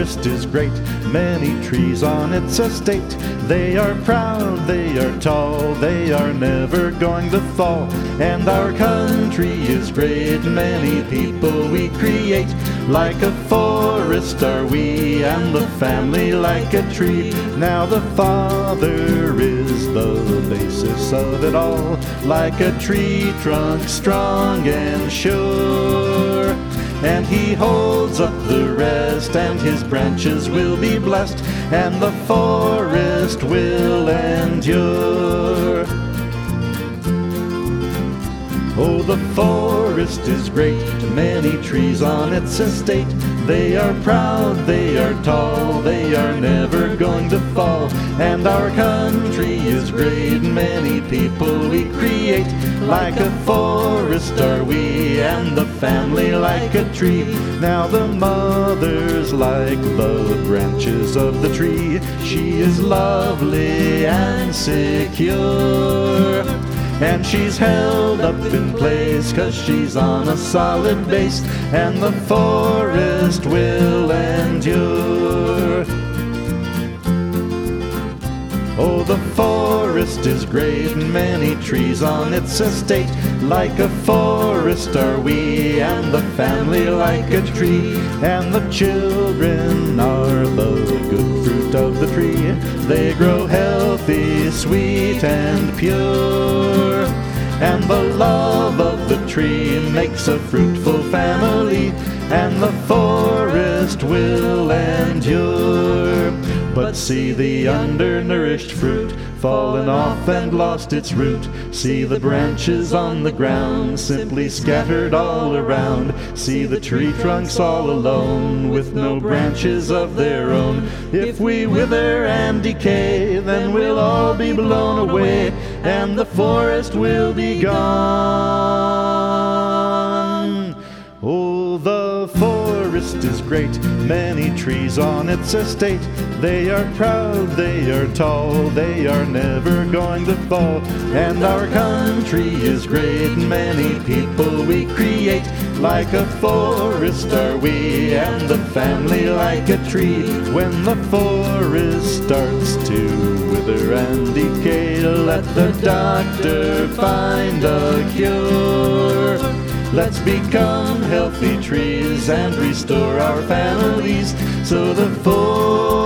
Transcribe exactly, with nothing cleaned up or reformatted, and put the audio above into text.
forest is great, many trees on its estate. They are proud, they are tall, they are never going to fall. And our country is great, many people we create. Like a forest are we, and the family like a tree. Now the Father is the basis of it all, like a tree trunk strong and sure. And He holds up the rest, and His branches will be blessed, and the forest will endure. Oh, the forest is great, many trees on its estate. They are proud, they are tall, they are never going to fall. And our country is great, many people we create. Like a forest are we, and the family like a tree. Now the mother's like the branches of the tree. She is lovely and secure, and she's held up in place 'cause she's on a solid base, and the forest will endure. Oh, the forest is great, many trees on its estate. Like a forest are we, and the family like a tree. And the children are the good fruit of the tree. They grow healthy, sweet, and pure. And the love of the tree makes a fruitful family, and the forest will endure. But see the undernourished fruit fallen off and lost its root. See the branches on the ground simply scattered all around. See the tree trunks all alone with no branches of their own. If we wither and decay, then we'll all be blown away, and the forest will be gone. Oh, the forest is great, many trees on its estate. They are proud, they are tall, they are never going to fall. And our country is great, many people we create. Like a forest are we, and the family like a tree. When the forest starts to wither and decay, let the doctor find a cure. Let's become healthy trees and restore our families, so the forest